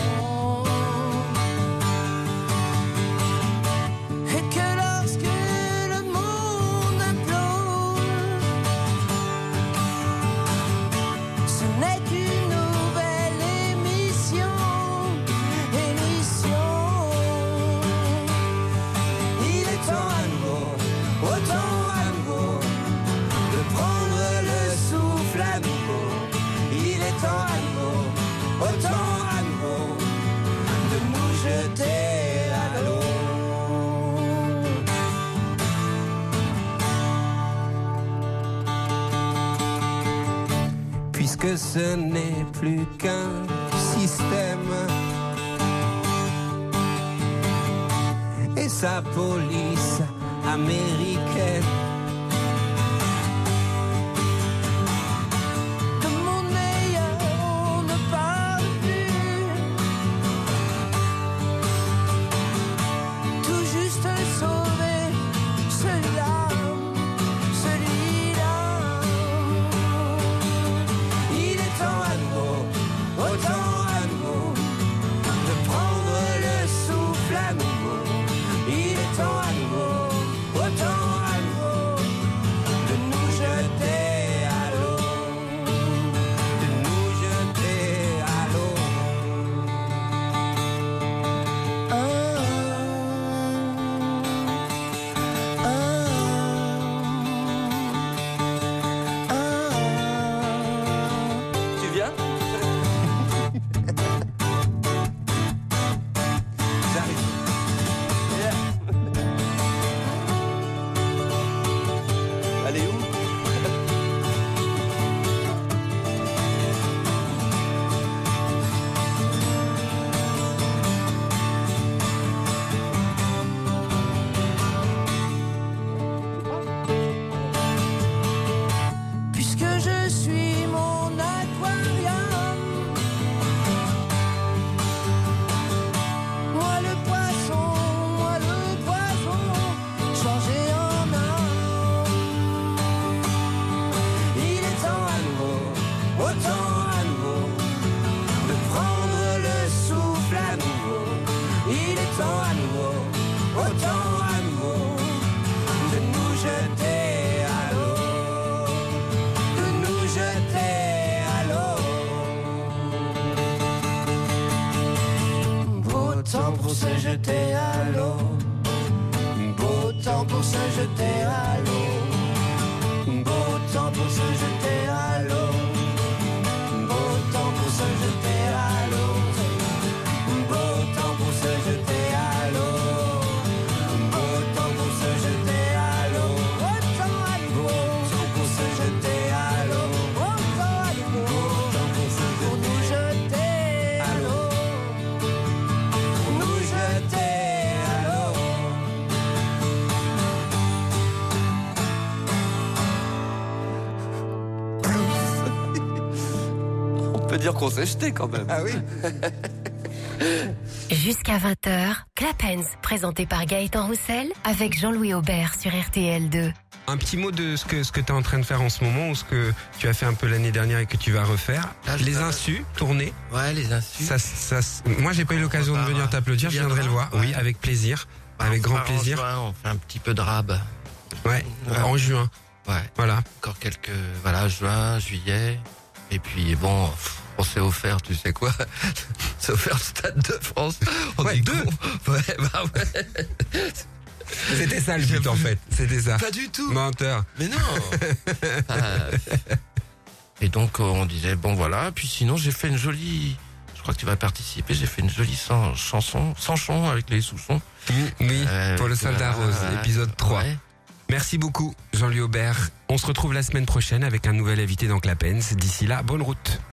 et que lorsque le monde implose, ce n'est qu'une nouvelle émission. Il est temps à nouveau, autant à nouveau, de prendre le souffle à nouveau. Il est temps à nouveau, autant à nouveau, de nous jeter à l'eau. Puisque ce n'est plus qu'un système et sa police américaine. De monde meilleur, on ne parle plus. Tout juste sauver celui-là, celui-là. Il est temps à nouveau, autant à nouveau, de prendre le souffle à nouveau. Il est temps à nouveau, autant à nouveau, de nous jeter à l'eau, de nous jeter à l'eau. Tu viens? J'arrive. Elle est où? Puisque je suis mon aquarium, moi le poisson, changé en homme. Il est temps à nouveau, autant à nouveau, de prendre le souffle à nouveau. Il est temps à nouveau, autant à nouveau, de nous jeter à l'eau, de nous jeter à l'eau. Beau temps pour se jeter à l'eau, beau temps pour se jeter à l'eau, beau temps pour se jeter à l'eau, beau temps pour se jeter à l'eau, beau temps pour se jeter à l'eau, beau temps pour se jeter à l'eau, autant à nouveau, pour se jeter à l'eau, autant à nouveau, pour nous jeter à l'eau, pour nous jeter à l'eau. On peut dire qu'on s'est jeté quand même. Ah oui. Jusqu'à 20h, Clapens, présenté par Gaëtan Roussel, avec Jean-Louis Aubert sur RTL2. Un petit mot de ce que tu es en train de faire en ce moment, ou ce que tu as fait un peu l'année dernière et que tu vas refaire. Là, les insus, tourner. Ouais, les insus. Moi, j'ai pas eu l'occasion de venir t'applaudir, je viendrai le voir. Ouais. Oui, avec plaisir. Avec grand plaisir. On fait un petit peu de rab. Ouais, en juin. Ouais. Voilà. Encore quelques, juin, juillet. Et puis bon, on s'est offert, tu sais quoi? On s'est offert le Stade de France. Ouais, deux. Ouais, bah ouais. C'était ça le but en fait. C'était ça. Pas du tout. Menteur. Mais non. Et donc on disait bon voilà. Puis sinon j'ai fait une jolie. Je crois que tu vas participer. J'ai fait une jolie chanson, Sanchon avec les Souchons. Oui. Pour le Soldat Rose, épisode 3. Ouais. Merci beaucoup Jean-Louis Aubert. On se retrouve la semaine prochaine avec un nouvel invité dans Clapens. D'ici là, bonne route.